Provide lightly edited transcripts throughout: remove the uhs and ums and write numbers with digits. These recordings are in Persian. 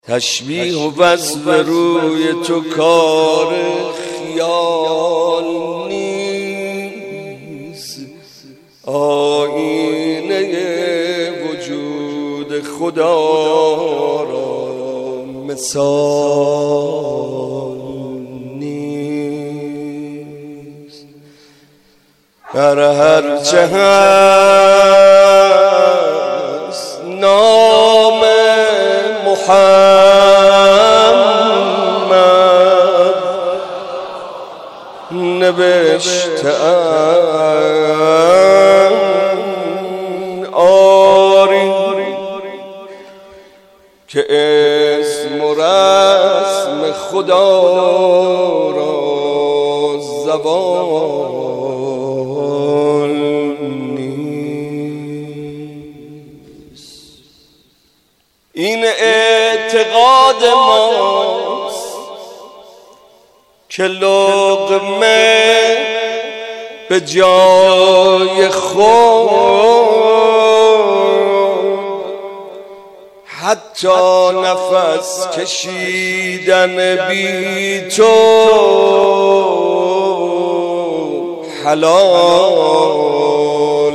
تشبیه و وصف روی تو کار خیال نیست، آینه وجود خدا را مثال نیست. بر هر چه هست نام محمد نوشته‌ام آری که اسم و رسم خدا را زوال نیست. این اعتقاد ماست که لقمه به جای خود حتی نفس کشیدن بی تو حلال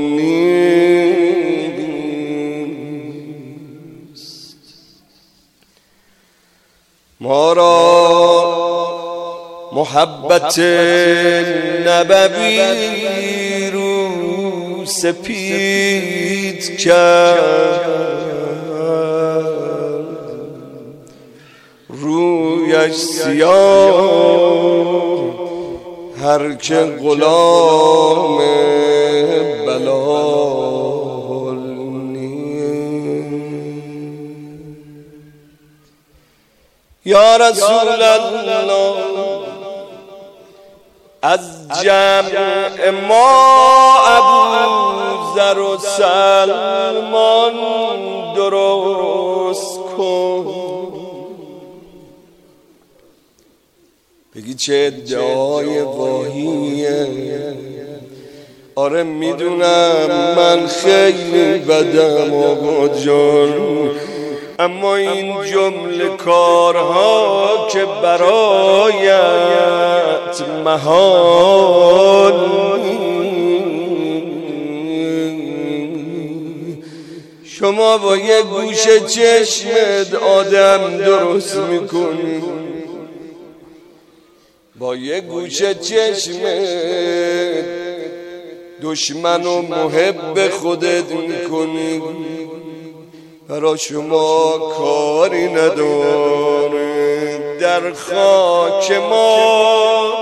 نیست. ما را محبت نبوی رو سپید کرد، رویش سیاه هر که غلام بلال نیست. یا رسول الله از جمع ما ابوذر و سلمان درست کن. بگی چه ادعای واهیه. آره میدونم من خیلی بدم آقا جان، اما این جمله کارها که برایت محال، شما با یه گوشه چشمت آدم درست میکنی، با یه گوشه چشمت دشمن و محب خودت میکنی. برا شما کاری نداره. در خاک ما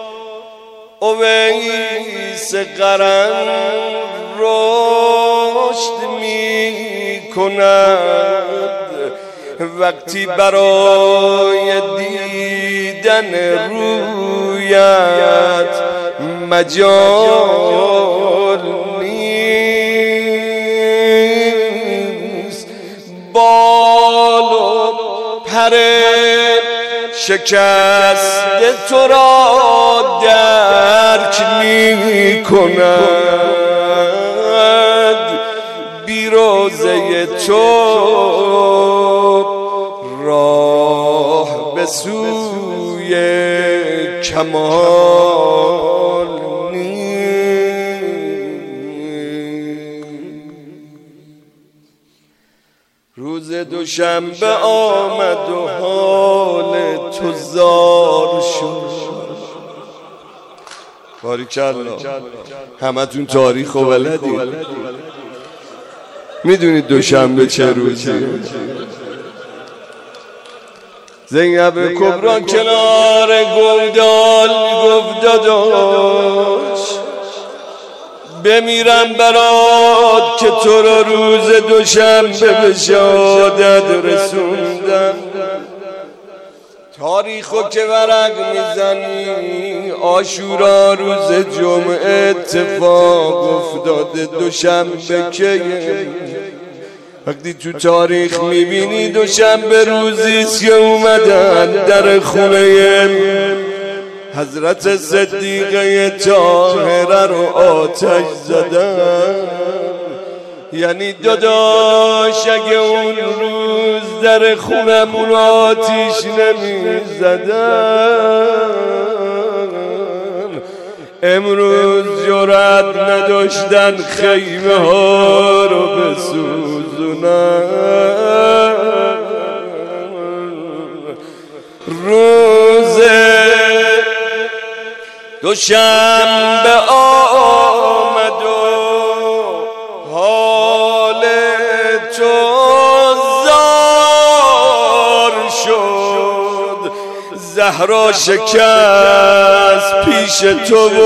اویس قرن رشد می کند، وقتی برای دیدن رویت مجال نیست. بال و پر شکست تو را درک می کند، بی روزه تو راه به سوی کمال نیست. روز دوشنبه آمد و حال تو زار شد. باریکالله، همتون تاریخ و بلدید، میدونید دوشنبه چه روزی. زینب کبرا کنار گودال گفت داداش بمیرم برات که تو را روز دوشنبه به شهادت رسوندم. تاریخو که ورق میزنی عاشورا روز جمعه اتفاق افتاده، دوشنبه که وقتی تو تاریخ میبینی دوشنبه روزیست که اومدن در خونه حضرت صدیقه طاهره رو آتش زدن. یعنی داداش اگه اون روز در خونمون آتیش نمیزدن امروز جرأت نداشتن خیمه ها رو بسوزونن. روز دوشنبه آمد و حال تو زار شد، زهرا شکست پیش تو و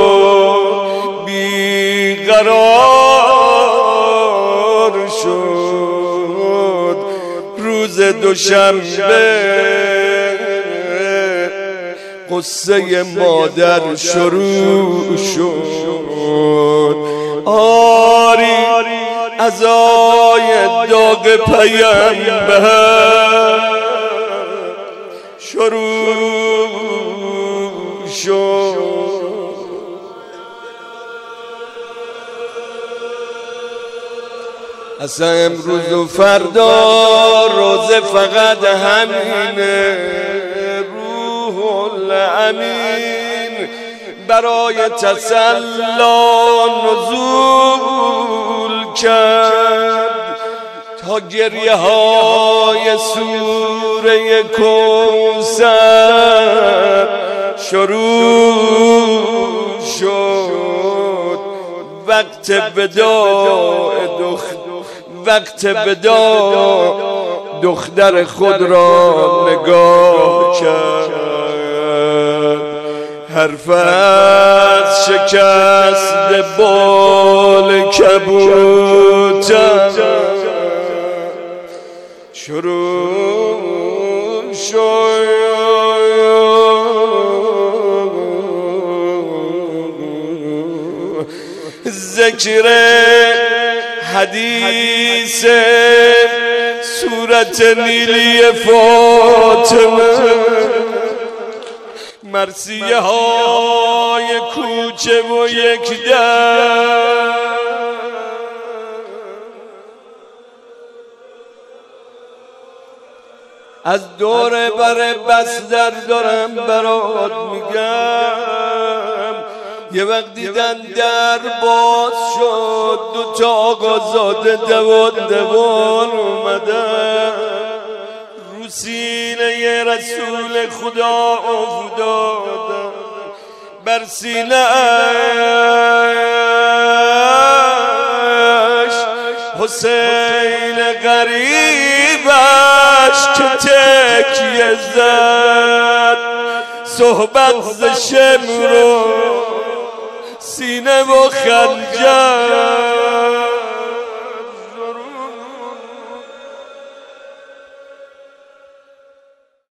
بیقرار شد. روز دوشنبه قصه مادر شروع شد. آری عزای داغ پیامبر شروع شد. اصلا امروز و فردا روزه فقط همینه. امین برای تسلا نزول کرد تا گریه های سوره کوثر شروع شد. وقت وداع دختر خود را نگاه کرد. حرف از شکست بال کبوتر شروع شد. ذکر حدیث صورت نیلی فاطمه، مرثیه های کوچه و یک در، از دور بر بستر دارم برات میگم. یه وقت دیدن در باز شد، دو تا آقازاده دوان اومدن رو سینه رسول خدا افتادن. بر سینه اش حسین غریبش که تکیه زد، صحبت ز شمر و سینه و خنجر